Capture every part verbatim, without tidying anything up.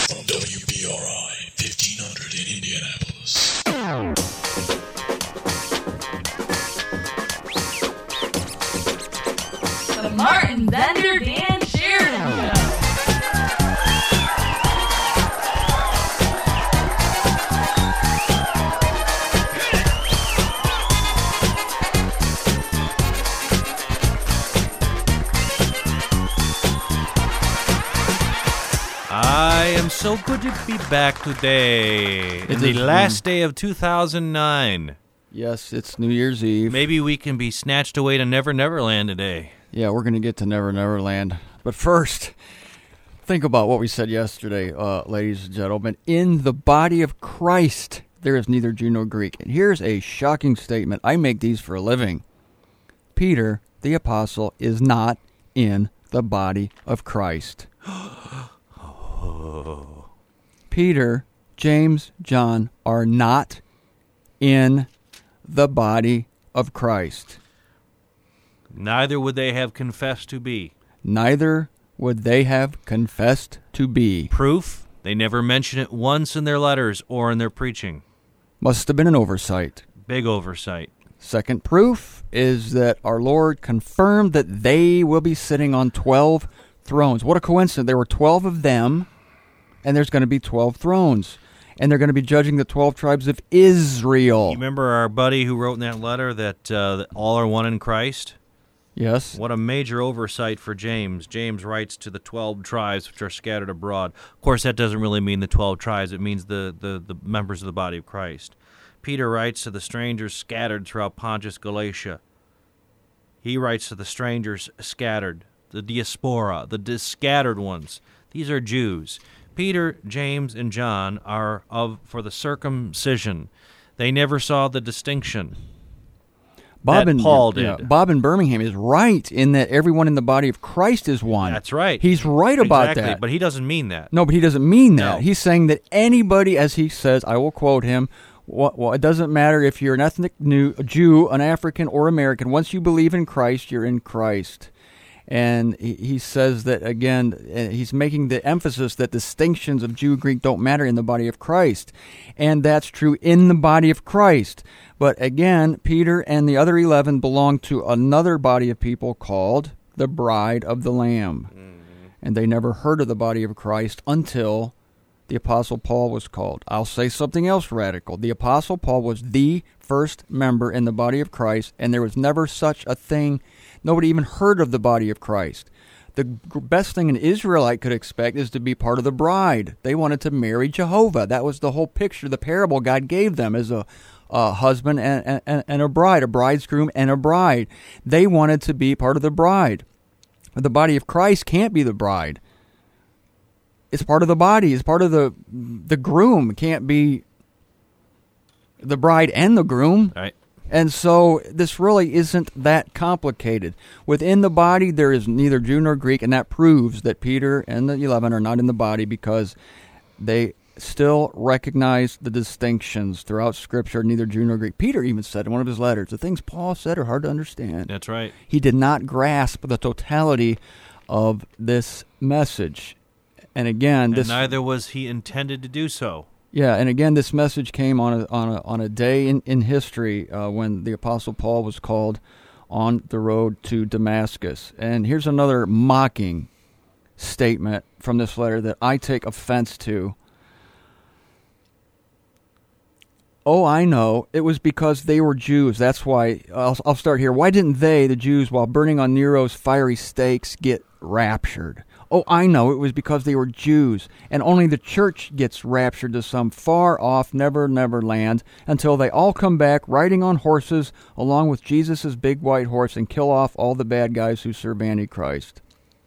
From W B R I fifteen hundred in Indianapolis. The Martin Bender Dan Sheridan Show. I am so good to be back today. It In the is last day of two thousand nine. Yes, it's New Year's Eve. Maybe we can be snatched away to Never Never Land today. Yeah, we're going to get to Never Never Land. But first, think about what we said yesterday, uh, ladies and gentlemen. In the body of Christ, there is neither Jew nor Greek. And here's a shocking statement. I make these for a living. Peter, the apostle, is not in the body of Christ. Peter, James, John are not in the body of Christ. Neither would they have confessed to be. Neither would they have confessed to be. Proof? They never mention it once in their letters or in their preaching. Must have been an oversight. Big oversight. Second proof is that our Lord confirmed that they will be sitting on twelve thrones. What a coincidence. There were twelve of them, and there's going to be twelve thrones. And they're going to be judging the twelve tribes of Israel. You remember our buddy who wrote in that letter that, uh, that all are one in Christ? Yes. What a major oversight for James. James writes to the twelve tribes which are scattered abroad. Of course, that doesn't really mean the twelve tribes. It means the, the, the members of the body of Christ. Peter writes to the strangers scattered throughout Pontus, Galatia. He writes to the strangers scattered, the diaspora, the dis- scattered ones. These are Jews. Peter, James, and John are of for the circumcision. They never saw the distinction. Bob that in, Paul did. Yeah, Bob in Birmingham is right in that everyone in the body of Christ is one. That's right. He's right about exactly, that. But he doesn't mean that. No, but he doesn't mean that. No. He's saying that anybody, as he says, I will quote him, well, it doesn't matter if you're an ethnic new, Jew, an African, or American. Once you believe in Christ, you're in Christ. And he, he says that, again, he's making the emphasis that distinctions of Jew, Greek don't matter in the body of Christ. And that's true in the body of Christ. But again, Peter and the other eleven belong to another body of people called the Bride of the Lamb. Mm-hmm. And they never heard of the body of Christ until the Apostle Paul was called. I'll say something else radical. The Apostle Paul was the first member in the body of Christ, and there was never such a thing. Nobody even heard of the body of Christ. The best thing an Israelite could expect is to be part of the bride. They wanted to marry Jehovah. That was the whole picture, the parable God gave them as a, a husband and, and, and a bride, a bridegroom and a bride. They wanted to be part of the bride. But the body of Christ can't be the bride. It's part of the body. It's part of the the groom. It can't be the bride and the groom. Right. And so this really isn't that complicated. Within the body, there is neither Jew nor Greek, and that proves that Peter and the eleven are not in the body because they still recognize the distinctions throughout Scripture, neither Jew nor Greek. Peter even said in one of his letters, the things Paul said are hard to understand. That's right. He did not grasp the totality of this message. And again, this, and neither was he intended to do so. Yeah, and again, this message came on a on a on a day in in history uh, when the Apostle Paul was called on the road to Damascus. And here's another mocking statement from this letter that I take offense to. Oh, I know. It was because they were Jews. That's why. I'll, I'll start here. Why didn't they, the Jews, while burning on Nero's fiery stakes, get raptured? Oh, I know. It was because they were Jews. And only the church gets raptured to some far-off never, never land until they all come back riding on horses along with Jesus' big white horse and kill off all the bad guys who serve Antichrist.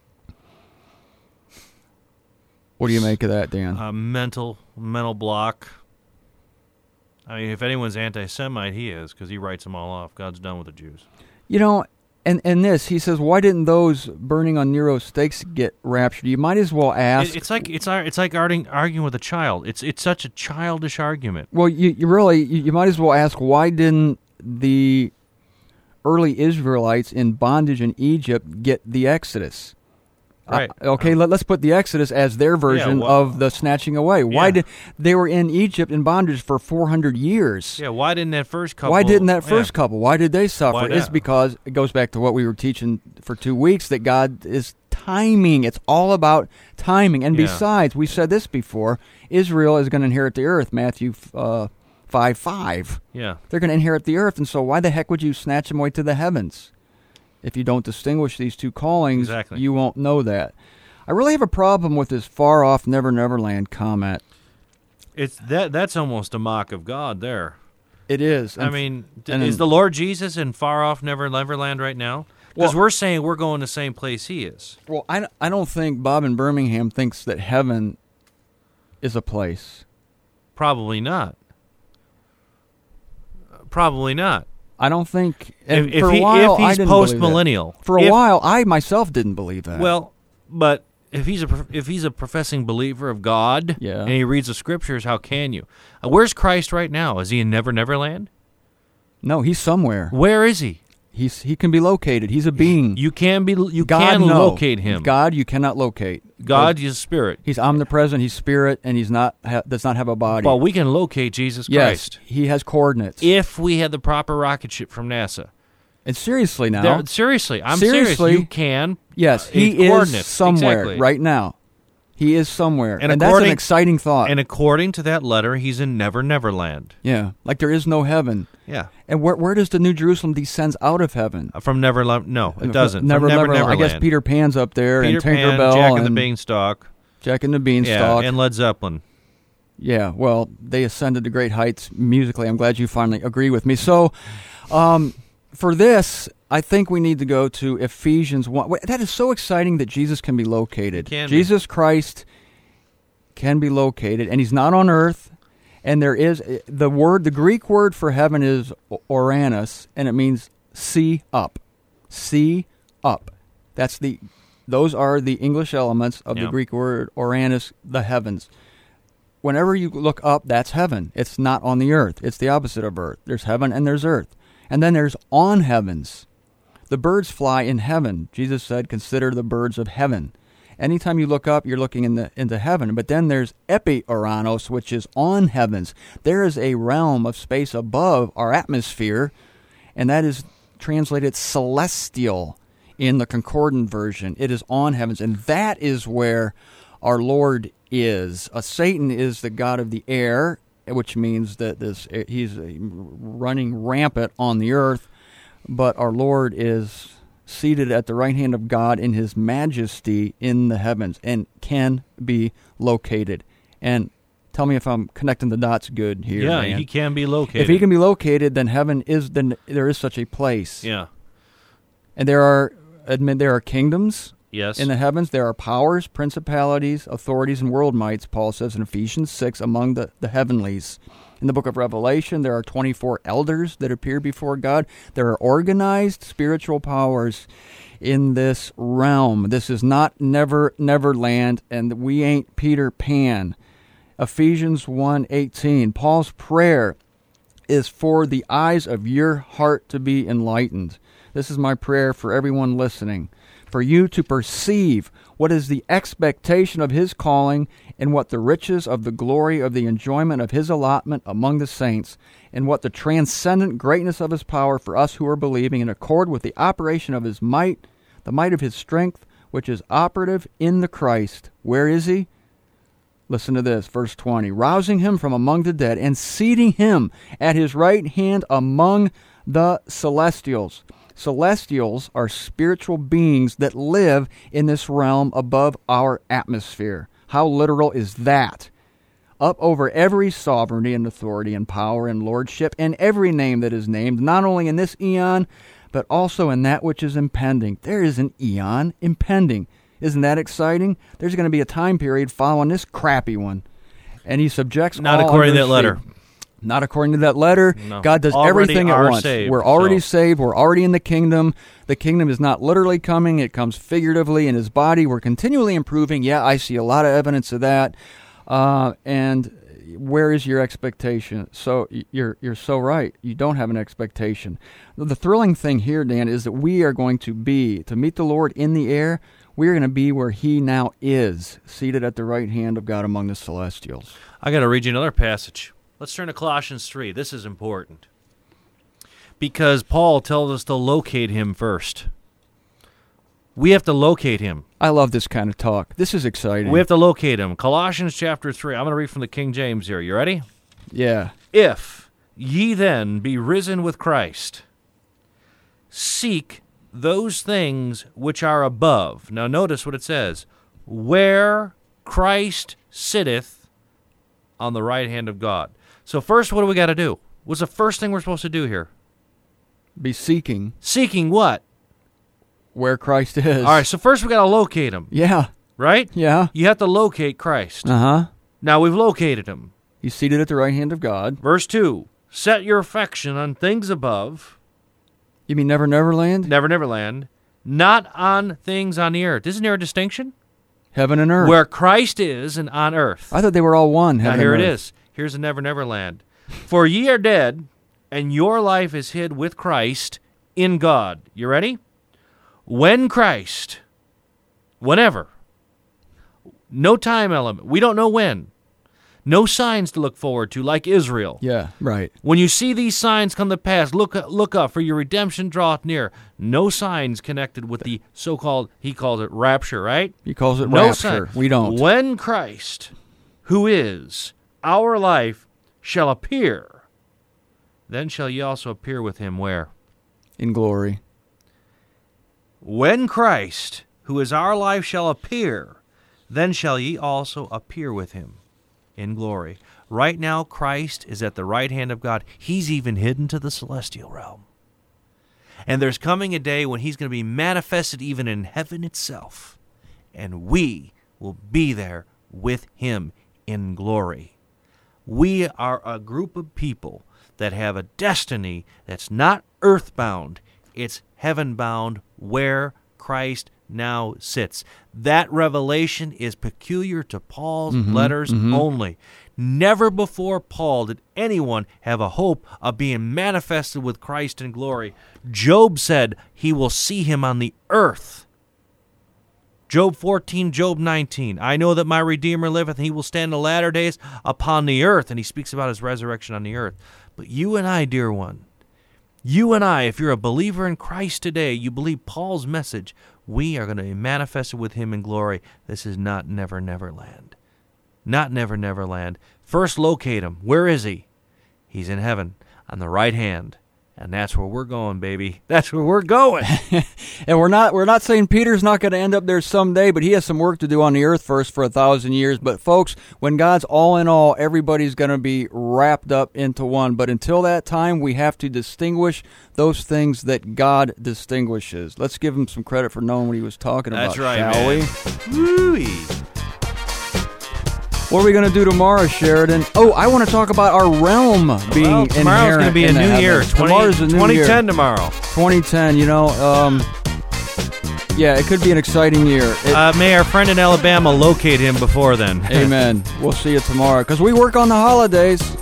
What do you make of that, Dan? A mental, mental block. I mean, if anyone's anti-Semite, he is, because he writes them all off. God's done with the Jews. You know, and, and this, he says, why didn't those burning on Nero's stakes get raptured? You might as well ask. It, it's like it's it's like arguing, arguing with a child. It's it's such a childish argument. Well, you, you really, you, you might as well ask, why didn't the early Israelites in bondage in Egypt get the Exodus? Right. Uh, okay, let, let's put the Exodus as their version well- of the snatching away. Why Yeah. did they were in Egypt in bondage for four hundred years? Yeah, why didn't that first couple... Why didn't that yeah. first couple? Why did they suffer? Why It's not? because it goes back to what we were teaching for two weeks that God is timing. It's all about timing. And Yeah. besides, we said this before, Israel is going to inherit the earth, Matthew uh, five five. Yeah. They're going to inherit the earth, and so why the heck would you snatch them away to the heavens? If you don't distinguish these two callings, Exactly. you won't know that. I really have a problem with this far off Never Never Land comment. It's that. That's almost a mock of God there. It is. I And- mean, d- and is then- the Lord Jesus in far off Never Neverland right now? Because Well- we're saying we're going the same place he is. Well, I, I don't think Bob in Birmingham thinks that heaven is a place. Probably not. Probably not. I don't think. And If, if for he, a while, if I he's didn't believe that. post-millennial. For a if- while, I myself didn't believe that. Well, but if he's a prof- if he's a professing believer of God, Yeah. and he reads the scriptures, how can you? Uh, where's Christ right now? Is he in Never Neverland? no, he's somewhere. Where is he? He's he can be located. He's a being. You can be. You God, can no. locate him. God, you cannot locate. God is spirit. He's omnipresent. He's spirit, and he's not ha- does not have a body. Well, we can locate Jesus yes, Christ he has coordinates. if we had the proper rocket ship from NASA. and seriously now, There- seriously, I'm Seriously? serious. You can. yes, uh, he is coordinates. somewhere Exactly. right now. He is somewhere, And and, that's an according- exciting thought. And according to that letter, he's in Never Neverland. yeah, like there is no heaven. Yeah, And where where does the New Jerusalem descends out of heaven? Uh, from Neverland. No, it doesn't. Never, from Never never. Neverland. I guess Peter Pan's up there, Peter and Pan, Tinkerbell, Jack and and the Beanstalk. Jack and the Yeah, Beanstalk. and Led Zeppelin. Yeah, well, they ascended to great heights musically. I'm glad you finally agree with me. So, um, for this, I think we need to go to Ephesians one. Wait, that is so exciting that Jesus can be located. Can be. Jesus Christ can be located, and he's not on earth. And there is the word, the Greek word for heaven is Uranus, and it means see up. See up. That's the those are the English elements of the Yep. Greek word Uranus, the heavens. Whenever you look up, that's heaven. It's not on the earth. It's the opposite of earth. There's heaven and there's earth. And then there's on heavens. The birds fly in heaven. Jesus said, consider the birds of heaven. Anytime you look up, you're looking in the, into heaven. But then there's epi-Uranos, which is on heavens. There is a realm of space above our atmosphere, and that is translated celestial in the concordant version. It is on heavens, and that is where our Lord is. Uh, Satan is the god of the air, which means that this he's running rampant on the earth, but our Lord is seated at the right hand of God in his majesty in the heavens and can be located. And tell me if I'm connecting the dots good here. Yeah, man. he can be located. If he can be located, then heaven is then there is such a place. Yeah. And there are admit there are kingdoms Yes. in the heavens. There are powers, principalities, authorities, and world mights, Paul says in Ephesians six, among the, the heavenlies. In the book of Revelation, there are twenty-four elders that appear before God. There are organized spiritual powers in this realm. This is not never, never land, and we ain't Peter Pan. Ephesians one eighteen, Paul's prayer is for the eyes of your heart to be enlightened. This is my prayer for everyone listening, for you to perceive what is the expectation of his calling and what the riches of the glory of the enjoyment of his allotment among the saints, and what the transcendent greatness of his power for us who are believing in accord with the operation of his might, the might of his strength, which is operative in the Christ. Where is he? Listen to this, verse twenty. Rousing him from among the dead and seating him at his right hand among the celestials. Celestials are spiritual beings that live in this realm above our atmosphere. How literal is that? Up over every sovereignty and authority and power and lordship and every name that is named, not only in this eon, but also in that which is impending. There is an eon impending. Isn't that exciting? There's going to be a time period following this crappy one. And he subjects Not all according to under that letter. feet. Not according to that letter. No. God does Already everything at are once. saved, We're already so. saved. We're already in the kingdom. The kingdom is not literally coming. It comes figuratively in his body. We're continually improving. Yeah, I see a lot of evidence of that. Uh, and where is your expectation? So you're you're so right. You don't have an expectation. The thrilling thing here, Dan, is that we are going to be, to meet the Lord in the air, we're going to be where he now is, seated at the right hand of God among the celestials. I got to read you another passage. Let's turn to Colossians three. This is important because Paul tells us to locate him first. We have to locate him. I love this kind of talk. This is exciting. We have to locate him. Colossians chapter three. I'm going to read from the King James here. You ready? Yeah. If ye then be risen with Christ, seek those things which are above. Now notice what it says. Where Christ sitteth on the right hand of God. So first, what do we got to do? What's the first thing we're supposed to do here? Be seeking Seeking what? where Christ is. All right, so first we got to locate him, Yeah. right? Yeah. You have to locate Christ. Uh-huh. Now we've located him. He's seated at the right hand of God. Verse two, set your affection on things above, You mean Never Never Land? Never Never Land, not on things on the earth. Isn't there a distinction? Heaven and earth. Where Christ is and on earth. I thought they were all one. Now Heaven here and it earth. is. Here's the Never Never Land. For ye are dead, and your life is hid with Christ in God. You ready? When Christ, whenever, no time element. We don't know when. No signs to look forward to, like Israel. Yeah, right. When you see these signs come to pass, look look up, for your redemption draweth near. No signs connected with the so-called, he calls it rapture, right? He calls it No rapture. sign. We don't. When Christ, who is our life, shall appear, then shall ye also appear with him where? In glory. When Christ, who is our life, shall appear, then shall ye also appear with him in glory. Right now, Christ is at the right hand of God. He's even hidden to the celestial realm. And there's coming a day when he's going to be manifested even in heaven itself. And we will be there with him in glory. We are a group of people that have a destiny that's not earthbound. It's heaven-bound where Christ now sits. That revelation is peculiar to Paul's Mm-hmm, letters mm-hmm. only. Never before Paul did anyone have a hope of being manifested with Christ in glory. Job said he will see him on the earth. Job fourteen, Job nineteen. I know that my Redeemer liveth, and he will stand in the latter days upon the earth. And he speaks about his resurrection on the earth. But you and I, dear one, you and I, if you're a believer in Christ today, you believe Paul's message, we are going to be manifested with him in glory. This is not Never Never Land. Not Never Never Land. First locate him. Where is he? He's in heaven on the right hand. And that's where we're going, baby. That's where we're going. And we're not we're not saying Peter's not going to end up there someday, but he has some work to do on the earth first for a thousand years. But folks, when God's all in all, everybody's going to be wrapped up into one. But until that time, we have to distinguish those things that God distinguishes. Let's give him some credit for knowing what he was talking That's about, right, shall man. we? Woo-wee. What are we going to do tomorrow, Sheridan? Oh, I want to talk about our realm being Well, tomorrow's going to be a new year. Tomorrow's a new twenty ten year. tomorrow. twenty ten, you know. Um, yeah, it could be an exciting year. It, Uh, may our friend in Alabama locate him before then. amen. We'll see you tomorrow because we work on the holidays.